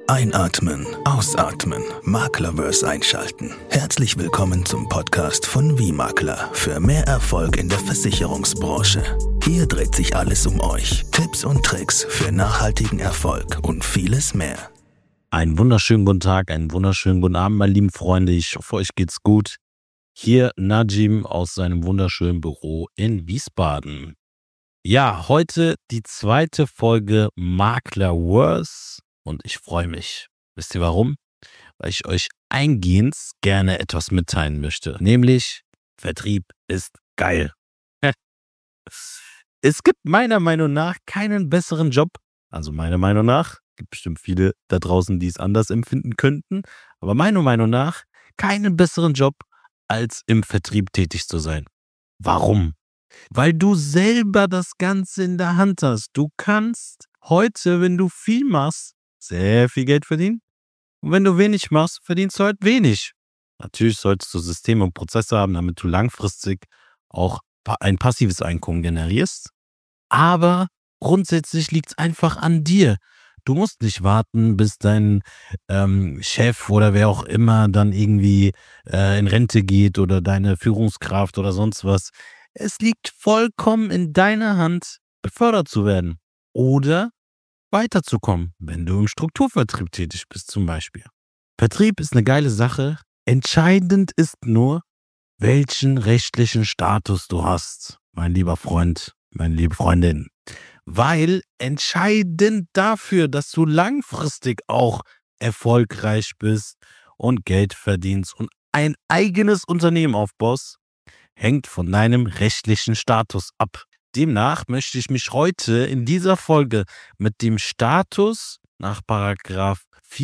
Einatmen, ausatmen, Maklerverse einschalten. Herzlich willkommen zum Podcast von Wie-Makler für mehr Erfolg in der Versicherungsbranche. Hier dreht sich alles um euch. Tipps und Tricks für nachhaltigen Erfolg und vieles mehr. Einen wunderschönen guten Tag, einen wunderschönen guten Abend, meine lieben Freunde. Ich hoffe, euch geht's gut. Hier Najim aus seinem wunderschönen Büro in Wiesbaden. Ja, heute die zweite Folge Maklerverse und ich freue mich. Wisst ihr warum? Weil ich euch eingehend gerne etwas mitteilen möchte. Nämlich, Vertrieb ist geil. Es gibt meiner Meinung nach keinen besseren Job. Also meiner Meinung nach. Gibt bestimmt viele da draußen, die es anders empfinden könnten. Aber meiner Meinung nach keinen besseren Job, als im Vertrieb tätig zu sein. Warum? Weil du selber das Ganze in der Hand hast. Du kannst heute, wenn du viel machst, sehr viel Geld verdienen. Und wenn du wenig machst, verdienst du halt wenig. Natürlich solltest du Systeme und Prozesse haben, damit du langfristig auch ein passives Einkommen generierst. Aber grundsätzlich liegt es einfach an dir. Du musst nicht warten, bis dein Chef oder wer auch immer dann irgendwie in Rente geht oder deine Führungskraft oder sonst was. Es liegt vollkommen in deiner Hand, befördert zu werden oder weiterzukommen, wenn du im Strukturvertrieb tätig bist zum Beispiel. Vertrieb ist eine geile Sache. Entscheidend ist nur, welchen rechtlichen Status du hast, mein lieber Freund, meine liebe Freundin. Weil entscheidend dafür, dass du langfristig auch erfolgreich bist und Geld verdienst und ein eigenes Unternehmen aufbaust, hängt von deinem rechtlichen Status ab. Demnach möchte ich mich heute in dieser Folge mit dem Status nach §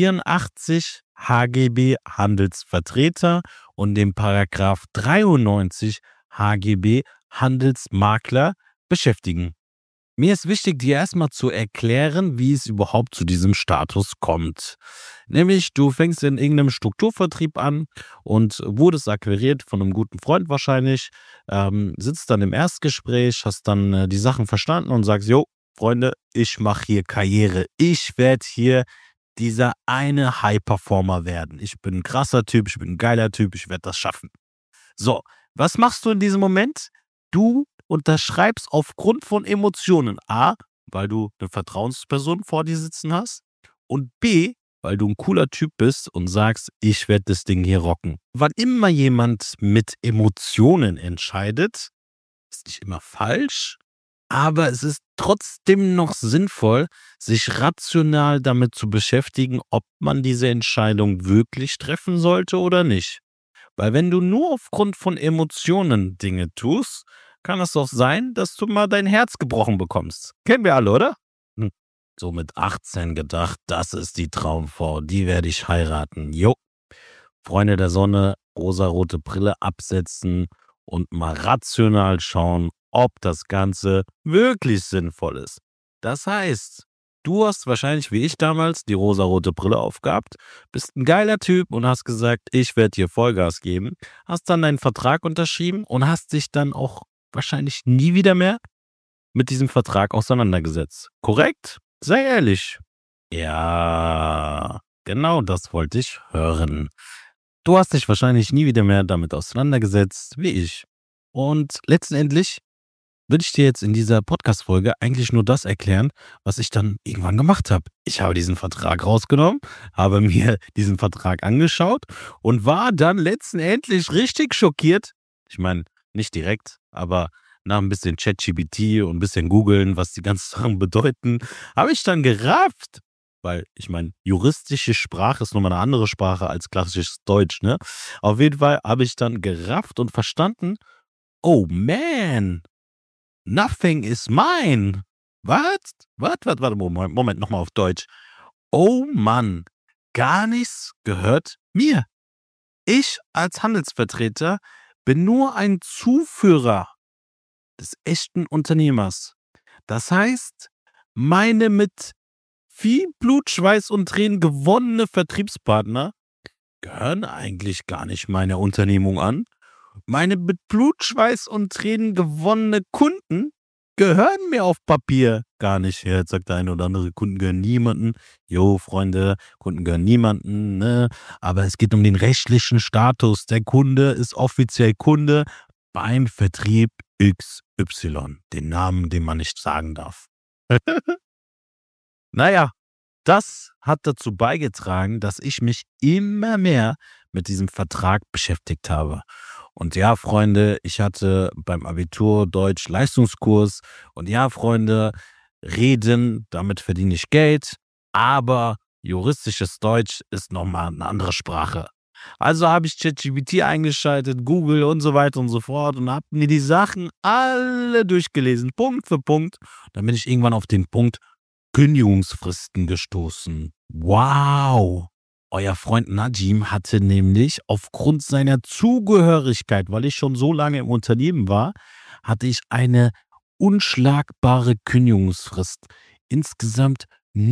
84 HGB Handelsvertreter und dem § 93 HGB Handelsmakler beschäftigen. Mir ist wichtig, dir erstmal zu erklären, wie es überhaupt zu diesem Status kommt. Nämlich, du fängst in irgendeinem Strukturvertrieb an und wurdest akquiriert von einem guten Freund wahrscheinlich, sitzt dann im Erstgespräch, hast dann die Sachen verstanden und sagst, jo, Freunde, ich mache hier Karriere. Ich werde hier dieser eine High-Performer werden. Ich bin ein krasser Typ, ich bin ein geiler Typ, ich werde das schaffen. So, was machst du in diesem Moment? Du unterschreibst aufgrund von Emotionen. A, weil du eine Vertrauensperson vor dir sitzen hast und B, weil du ein cooler Typ bist und sagst, ich werde das Ding hier rocken. Wann immer jemand mit Emotionen entscheidet, ist nicht immer falsch, aber es ist trotzdem noch sinnvoll, sich rational damit zu beschäftigen, ob man diese Entscheidung wirklich treffen sollte oder nicht. Weil wenn du nur aufgrund von Emotionen Dinge tust, kann es doch sein, dass du mal dein Herz gebrochen bekommst. Kennen wir alle, oder? So mit 18 gedacht, das ist die Traumfrau, die werde ich heiraten. Jo. Freunde der Sonne, rosarote Brille absetzen und mal rational schauen, ob das Ganze wirklich sinnvoll ist. Das heißt, du hast wahrscheinlich wie ich damals die rosarote Brille aufgehabt, bist ein geiler Typ und hast gesagt, ich werde dir Vollgas geben, hast dann deinen Vertrag unterschrieben und hast dich dann auch wahrscheinlich nie wieder mehr mit diesem Vertrag auseinandergesetzt. Korrekt? Sei ehrlich. Ja, genau das wollte ich hören. Du hast dich wahrscheinlich nie wieder mehr damit auseinandergesetzt, wie ich. Und letztendlich würde ich dir jetzt in dieser Podcast-Folge eigentlich nur das erklären, was ich dann irgendwann gemacht habe. Ich habe diesen Vertrag rausgenommen, habe mir diesen Vertrag angeschaut und war dann letztendlich richtig schockiert. Ich meine, nicht direkt, aber nach ein bisschen ChatGPT und ein bisschen googeln, was die ganzen Sachen bedeuten, habe ich dann gerafft. Weil, ich meine, juristische Sprache ist nochmal eine andere Sprache als klassisches Deutsch, ne? Auf jeden Fall habe ich dann gerafft und verstanden, oh man, nothing is mine. Was? Warte, Moment, nochmal auf Deutsch. Oh Mann, gar nichts gehört mir. Ich als Handelsvertreter bin nur ein Zuführer des echten Unternehmers. Das heißt, meine mit viel Blut, Schweiß und Tränen gewonnene Vertriebspartner gehören eigentlich gar nicht meiner Unternehmung an. Meine mit Blut, Schweiß und Tränen gewonnene Kunden gehören mir auf Papier gar nicht. Ja, jetzt sagt der eine oder andere, Kunden gehören niemanden. Jo, Freunde, Kunden gehören niemanden, ne? Aber es geht um den rechtlichen Status. Der Kunde ist offiziell Kunde beim Vertrieb XY. Den Namen, den man nicht sagen darf. Naja, das hat dazu beigetragen, dass ich mich immer mehr mit diesem Vertrag beschäftigt habe. Und ja, Freunde, ich hatte beim Abitur Deutsch Leistungskurs. Und ja, Freunde, reden, damit verdiene ich Geld. Aber juristisches Deutsch ist nochmal eine andere Sprache. Also habe ich ChatGPT eingeschaltet, Google und so weiter und so fort und habe mir die Sachen alle durchgelesen, Punkt für Punkt. Dann bin ich irgendwann auf den Punkt Kündigungsfristen gestoßen. Wow! Euer Freund Najim hatte nämlich aufgrund seiner Zugehörigkeit, weil ich schon so lange im Unternehmen war, hatte ich eine unschlagbare Kündigungsfrist. Insgesamt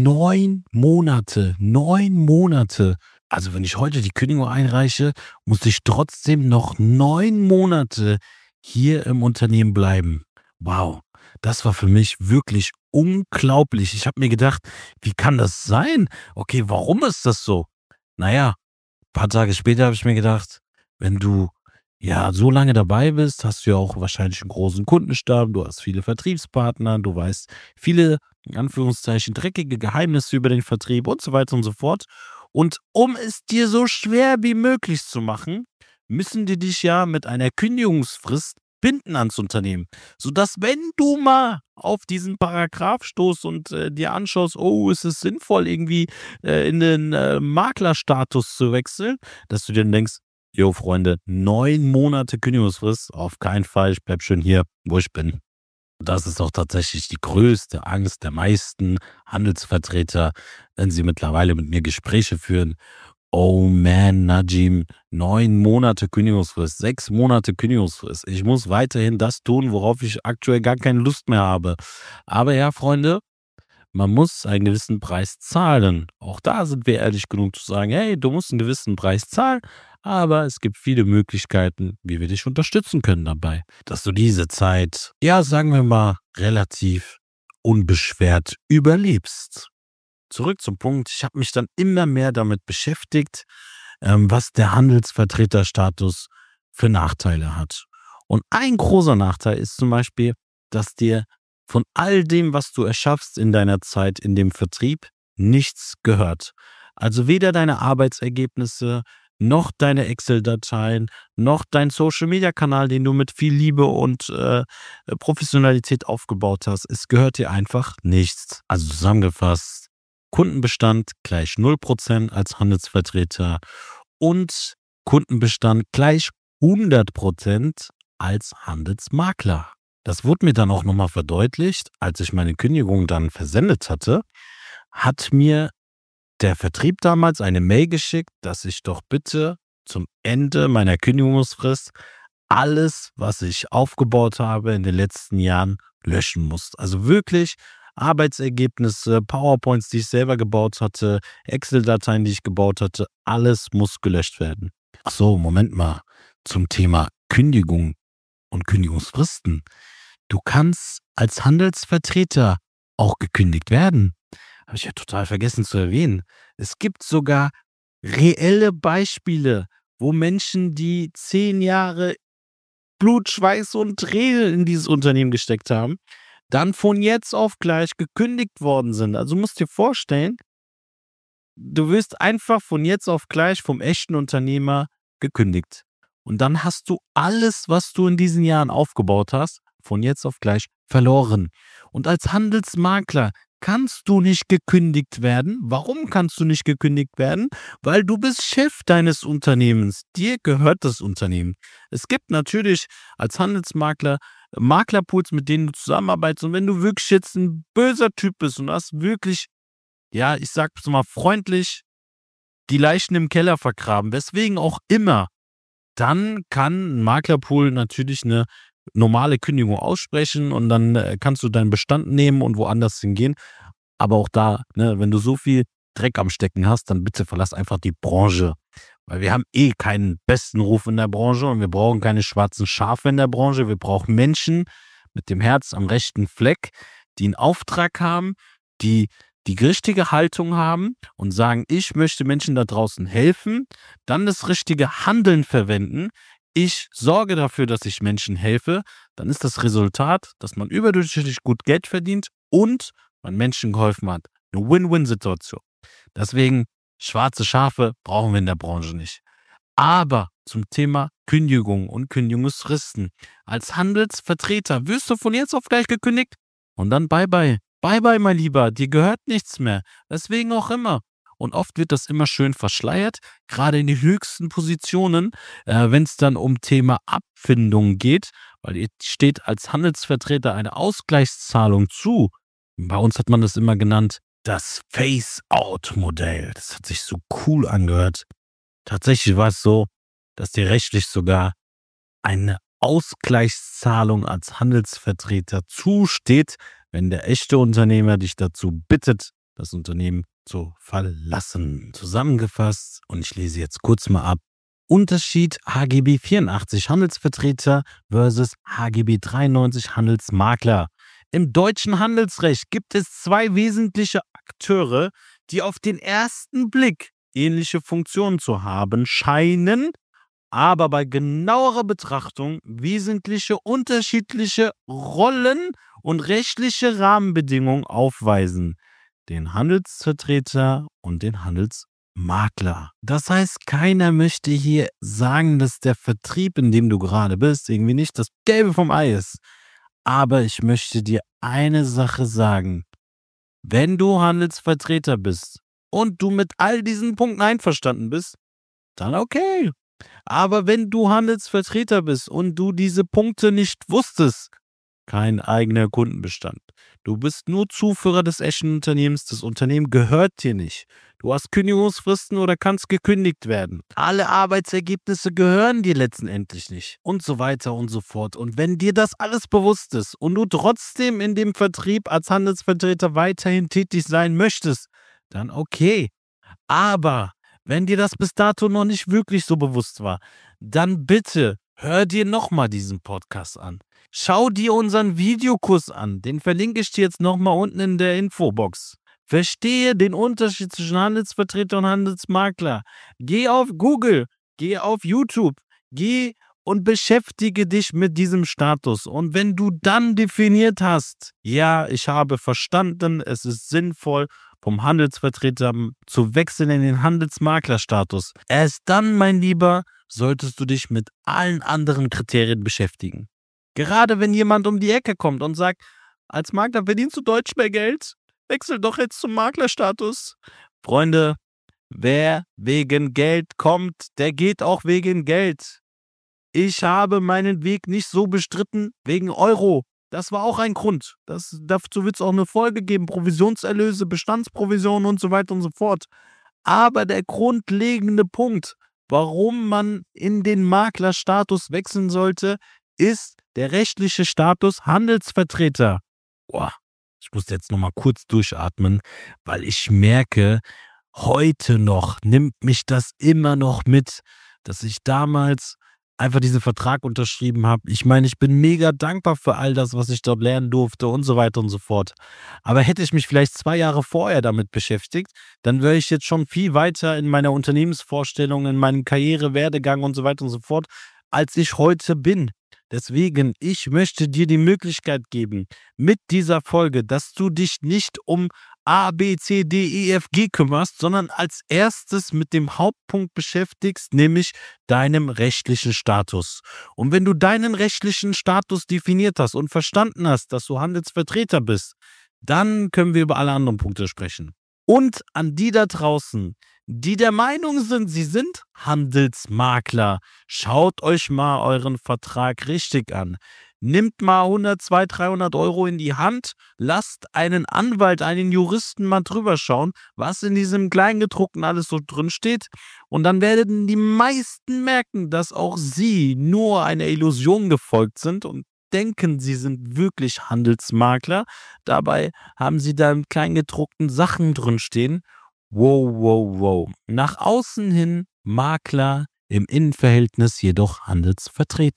9 Monate. 9 Monate. Also wenn ich heute die Kündigung einreiche, muss ich trotzdem noch 9 Monate hier im Unternehmen bleiben. Wow, das war für mich wirklich unglaublich. Ich habe mir gedacht, wie kann das sein? Okay, warum ist das so? Naja, ein paar Tage später habe ich mir gedacht, wenn du ja so lange dabei bist, hast du ja auch wahrscheinlich einen großen Kundenstamm, du hast viele Vertriebspartner, du weißt viele, in Anführungszeichen, dreckige Geheimnisse über den Vertrieb und so weiter und so fort. Und um es dir so schwer wie möglich zu machen, müssen die dich ja mit einer Kündigungsfrist binden ans Unternehmen, sodass, wenn du mal auf diesen Paragraph stoßt und dir anschaust, oh, ist es sinnvoll, irgendwie in den Maklerstatus zu wechseln, dass du dir dann denkst, jo, Freunde, 9 Monate Kündigungsfrist, auf keinen Fall, ich bleib schön hier, wo ich bin. Das ist auch tatsächlich die größte Angst der meisten Handelsvertreter, wenn sie mittlerweile mit mir Gespräche führen. Oh man, Najim, 9 Monate Kündigungsfrist, 6 Monate Kündigungsfrist. Ich muss weiterhin das tun, worauf ich aktuell gar keine Lust mehr habe. Aber ja, Freunde, man muss einen gewissen Preis zahlen. Auch da sind wir ehrlich genug zu sagen, hey, du musst einen gewissen Preis zahlen, aber es gibt viele Möglichkeiten, wie wir dich unterstützen können dabei, dass du diese Zeit, ja, sagen wir mal, relativ unbeschwert überlebst. Zurück zum Punkt, ich habe mich dann immer mehr damit beschäftigt, was der Handelsvertreterstatus für Nachteile hat. Und ein großer Nachteil ist zum Beispiel, dass dir von all dem, was du erschaffst in deiner Zeit in dem Vertrieb, nichts gehört. Also weder deine Arbeitsergebnisse, noch deine Excel-Dateien, noch dein Social-Media-Kanal, den du mit viel Liebe und Professionalität aufgebaut hast. Es gehört dir einfach nichts. Also zusammengefasst, Kundenbestand gleich 0% als Handelsvertreter und Kundenbestand gleich 100% als Handelsmakler. Das wurde mir dann auch nochmal verdeutlicht, als ich meine Kündigung dann versendet hatte, hat mir der Vertrieb damals eine Mail geschickt, dass ich doch bitte zum Ende meiner Kündigungsfrist alles, was ich aufgebaut habe in den letzten Jahren, löschen muss. Also wirklich Arbeitsergebnisse, PowerPoints, die ich selber gebaut hatte, Excel-Dateien, die ich gebaut hatte, alles muss gelöscht werden. Ach so, Moment mal. Zum Thema Kündigung und Kündigungsfristen. Du kannst als Handelsvertreter auch gekündigt werden. Habe ich ja total vergessen zu erwähnen. Es gibt sogar reelle Beispiele, wo Menschen, die 10 Jahre Blut, Schweiß und Tränen in dieses Unternehmen gesteckt haben, dann von jetzt auf gleich gekündigt worden sind. Also du musst dir vorstellen, du wirst einfach von jetzt auf gleich vom echten Unternehmer gekündigt. Und dann hast du alles, was du in diesen Jahren aufgebaut hast, von jetzt auf gleich verloren. Und als Handelsmakler kannst du nicht gekündigt werden. Warum kannst du nicht gekündigt werden? Weil du bist Chef deines Unternehmens. Dir gehört das Unternehmen. Es gibt natürlich als Handelsmakler Maklerpools, mit denen du zusammenarbeitest. Und wenn du wirklich jetzt ein böser Typ bist und hast wirklich, ja, ich sag's mal freundlich, die Leichen im Keller vergraben, weswegen auch immer, dann kann ein Maklerpool natürlich eine normale Kündigung aussprechen und dann kannst du deinen Bestand nehmen und woanders hingehen. Aber auch da, ne, wenn du so viel Dreck am Stecken hast, dann bitte verlass einfach die Branche. Weil wir haben eh keinen besten Ruf in der Branche und wir brauchen keine schwarzen Schafe in der Branche. Wir brauchen Menschen mit dem Herz am rechten Fleck, die einen Auftrag haben, die die richtige Haltung haben und sagen, ich möchte Menschen da draußen helfen, dann das richtige Handeln verwenden, ich sorge dafür, dass ich Menschen helfe, dann ist das Resultat, dass man überdurchschnittlich gut Geld verdient und man Menschen geholfen hat. Eine Win-Win-Situation. Deswegen, schwarze Schafe brauchen wir in der Branche nicht. Aber zum Thema Kündigung und Kündigungsfristen. Als Handelsvertreter wirst du von jetzt auf gleich gekündigt und dann bye-bye. Bye-bye, mein Lieber, dir gehört nichts mehr. Deswegen auch immer. Und oft wird das immer schön verschleiert, gerade in den höchsten Positionen, wenn es dann um Thema Abfindung geht, weil ihr steht als Handelsvertreter eine Ausgleichszahlung zu. Bei uns hat man das immer genannt, das Face-Out-Modell. Das hat sich so cool angehört. Tatsächlich war es so, dass dir rechtlich sogar eine Ausgleichszahlung als Handelsvertreter zusteht, wenn der echte Unternehmer dich dazu bittet, das Unternehmen zu verlassen. Zusammengefasst, und ich lese jetzt kurz mal ab, Unterschied HGB 84 Handelsvertreter versus HGB 93 Handelsmakler. Im deutschen Handelsrecht gibt es zwei wesentliche Akteure, die auf den ersten Blick ähnliche Funktionen zu haben scheinen, aber bei genauerer Betrachtung wesentliche unterschiedliche Rollen und rechtliche Rahmenbedingungen aufweisen. Den Handelsvertreter und den Handelsmakler. Das heißt, keiner möchte hier sagen, dass der Vertrieb, in dem du gerade bist, irgendwie nicht das Gelbe vom Ei ist. Aber ich möchte dir eine Sache sagen. Wenn du Handelsvertreter bist und du mit all diesen Punkten einverstanden bist, dann okay. Aber wenn du Handelsvertreter bist und du diese Punkte nicht wusstest, kein eigener Kundenbestand. Du bist nur Zuführer des echten Unternehmens. Das Unternehmen gehört dir nicht. Du hast Kündigungsfristen oder kannst gekündigt werden. Alle Arbeitsergebnisse gehören dir letztendlich nicht. Und so weiter und so fort. Und wenn dir das alles bewusst ist und du trotzdem in dem Vertrieb als Handelsvertreter weiterhin tätig sein möchtest, dann okay. Aber wenn dir das bis dato noch nicht wirklich so bewusst war, dann bitte hör dir nochmal diesen Podcast an. Schau dir unseren Videokurs an. Den verlinke ich dir jetzt nochmal unten in der Infobox. Verstehe den Unterschied zwischen Handelsvertreter und Handelsmakler. Geh auf Google, geh auf YouTube, geh und beschäftige dich mit diesem Status. Und wenn du dann definiert hast, ja, ich habe verstanden, es ist sinnvoll, vom Handelsvertreter zu wechseln in den Handelsmaklerstatus. Erst dann, mein Lieber, solltest du dich mit allen anderen Kriterien beschäftigen. Gerade wenn jemand um die Ecke kommt und sagt, als Makler verdienst du deutlich mehr Geld, wechsel doch jetzt zum Maklerstatus. Freunde, wer wegen Geld kommt, der geht auch wegen Geld. Ich habe meinen Weg nicht so bestritten wegen Euro. Das war auch ein Grund. Dazu wird es auch eine Folge geben, Provisionserlöse, Bestandsprovisionen und so weiter und so fort. Aber der grundlegende Punkt, warum man in den Maklerstatus wechseln sollte, ist der rechtliche Status Handelsvertreter. Boah, ich muss jetzt nochmal kurz durchatmen, weil ich merke, heute noch nimmt mich das immer noch mit, dass ich damals einfach diesen Vertrag unterschrieben habe. Ich meine, ich bin mega dankbar für all das, was ich dort lernen durfte und so weiter und so fort. Aber hätte ich mich vielleicht 2 Jahre vorher damit beschäftigt, dann wäre ich jetzt schon viel weiter in meiner Unternehmensvorstellung, in meinem Karrierewerdegang und so weiter und so fort, als ich heute bin. Deswegen, ich möchte dir die Möglichkeit geben, mit dieser Folge, dass du dich nicht um A, B, C, D, E, F, G kümmerst, sondern als erstes mit dem Hauptpunkt beschäftigst, nämlich deinem rechtlichen Status. Und wenn du deinen rechtlichen Status definiert hast und verstanden hast, dass du Handelsvertreter bist, dann können wir über alle anderen Punkte sprechen. Und an die da draußen, die der Meinung sind, sie sind Handelsmakler, schaut euch mal euren Vertrag richtig an. Nimmt mal 100, 200, 300 Euro in die Hand, lasst einen Anwalt, einen Juristen mal drüber schauen, was in diesem Kleingedruckten alles so drin steht. Und dann werden die meisten merken, dass auch sie nur einer Illusion gefolgt sind und denken, sie sind wirklich Handelsmakler. Dabei haben sie da im Kleingedruckten Sachen drin stehen. Wow, wow, wow. Nach außen hin Makler, im Innenverhältnis jedoch Handelsvertreter.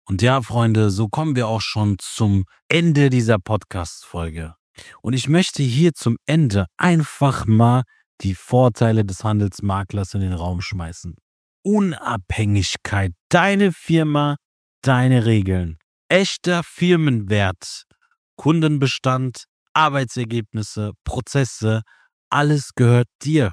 Und ja, Freunde, so kommen wir auch schon zum Ende dieser Podcast-Folge. Und ich möchte hier zum Ende einfach mal die Vorteile des Handelsmaklers in den Raum schmeißen. Unabhängigkeit, deine Firma, deine Regeln, echter Firmenwert, Kundenbestand, Arbeitsergebnisse, Prozesse, alles gehört dir.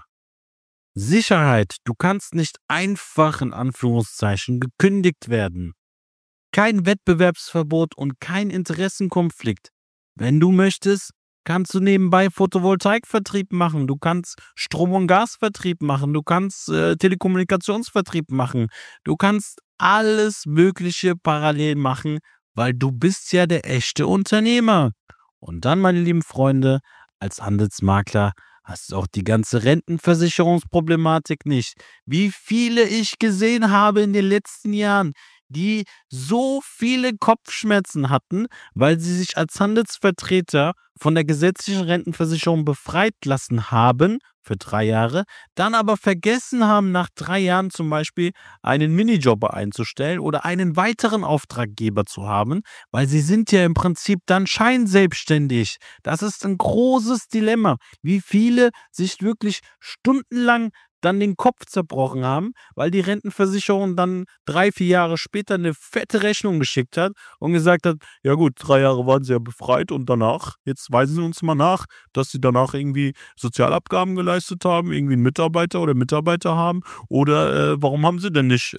Sicherheit, du kannst nicht einfach in Anführungszeichen gekündigt werden. Kein Wettbewerbsverbot und kein Interessenkonflikt. Wenn du möchtest, kannst du nebenbei Photovoltaikvertrieb machen, du kannst Strom- und Gasvertrieb machen, du kannst Telekommunikationsvertrieb machen, du kannst alles Mögliche parallel machen, weil du bist ja der echte Unternehmer. Und dann, meine lieben Freunde, als Handelsmakler hast du auch die ganze Rentenversicherungsproblematik nicht. Wie viele ich gesehen habe in den letzten Jahren, die so viele Kopfschmerzen hatten, weil sie sich als Handelsvertreter von der gesetzlichen Rentenversicherung befreit lassen haben für 3 Jahre, dann aber vergessen haben, nach 3 Jahren zum Beispiel einen Minijobber einzustellen oder einen weiteren Auftraggeber zu haben, weil sie sind ja im Prinzip dann scheinselbstständig. Das ist ein großes Dilemma, wie viele sich wirklich stundenlang dann den Kopf zerbrochen haben, weil die Rentenversicherung dann 3, 4 Jahre später eine fette Rechnung geschickt hat und gesagt hat, ja gut, 3 Jahre waren sie ja befreit und danach, jetzt weisen sie uns mal nach, dass sie danach irgendwie Sozialabgaben geleistet haben, irgendwie einen Mitarbeiter oder Mitarbeiter haben oder warum haben sie denn nicht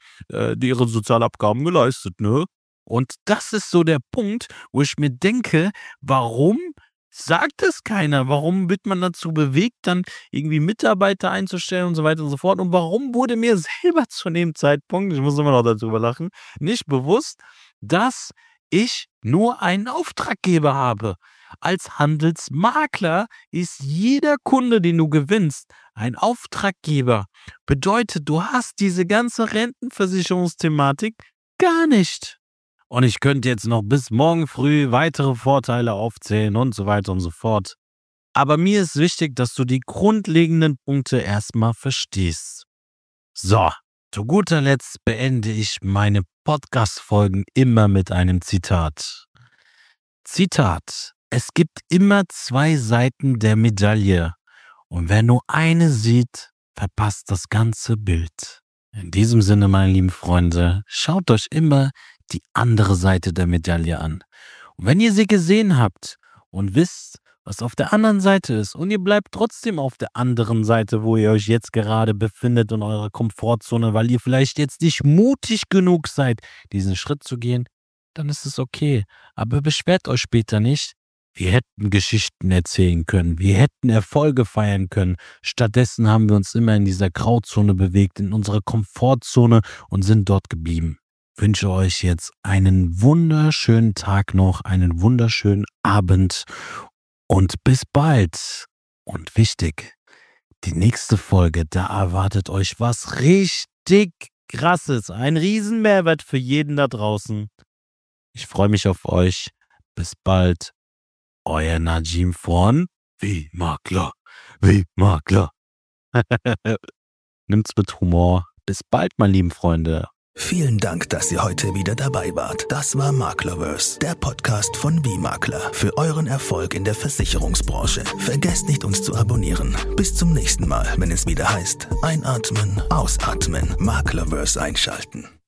ihre Sozialabgaben geleistet, ne? Und das ist so der Punkt, wo ich mir denke, warum sagt es keiner? Warum wird man dazu bewegt, dann irgendwie Mitarbeiter einzustellen und so weiter und so fort? Und warum wurde mir selber zu dem Zeitpunkt, ich muss immer noch darüber lachen, nicht bewusst, dass ich nur einen Auftraggeber habe? Als Handelsmakler ist jeder Kunde, den du gewinnst, ein Auftraggeber. Bedeutet, du hast diese ganze Rentenversicherungsthematik gar nicht. Und ich könnte jetzt noch bis morgen früh weitere Vorteile aufzählen und so weiter und so fort. Aber mir ist wichtig, dass du die grundlegenden Punkte erstmal verstehst. So, zu guter Letzt beende ich meine Podcast-Folgen immer mit einem Zitat. Zitat: Es gibt immer 2 Seiten der Medaille. Und wer nur eine sieht, verpasst das ganze Bild. In diesem Sinne, meine lieben Freunde, schaut euch immer die andere Seite der Medaille an. Und wenn ihr sie gesehen habt und wisst, was auf der anderen Seite ist und ihr bleibt trotzdem auf der anderen Seite, wo ihr euch jetzt gerade befindet in eurer Komfortzone, weil ihr vielleicht jetzt nicht mutig genug seid, diesen Schritt zu gehen, dann ist es okay. Aber beschwert euch später nicht. Wir hätten Geschichten erzählen können, wir hätten Erfolge feiern können. Stattdessen haben wir uns immer in dieser Grauzone bewegt, in unserer Komfortzone und sind dort geblieben. Ich wünsche euch jetzt einen wunderschönen Tag noch, einen wunderschönen Abend und bis bald. Und wichtig, die nächste Folge, da erwartet euch was richtig Krasses, ein Riesenmehrwert für jeden da draußen. Ich freue mich auf euch. Bis bald. Euer Najim von Wie Makler. Nimmt's mit Humor. Bis bald, meine lieben Freunde. Vielen Dank, dass ihr heute wieder dabei wart. Das war Maklerverse, der Podcast von Wie Makler für euren Erfolg in der Versicherungsbranche. Vergesst nicht, uns zu abonnieren. Bis zum nächsten Mal, wenn es wieder heißt, einatmen, ausatmen, Maklerverse einschalten.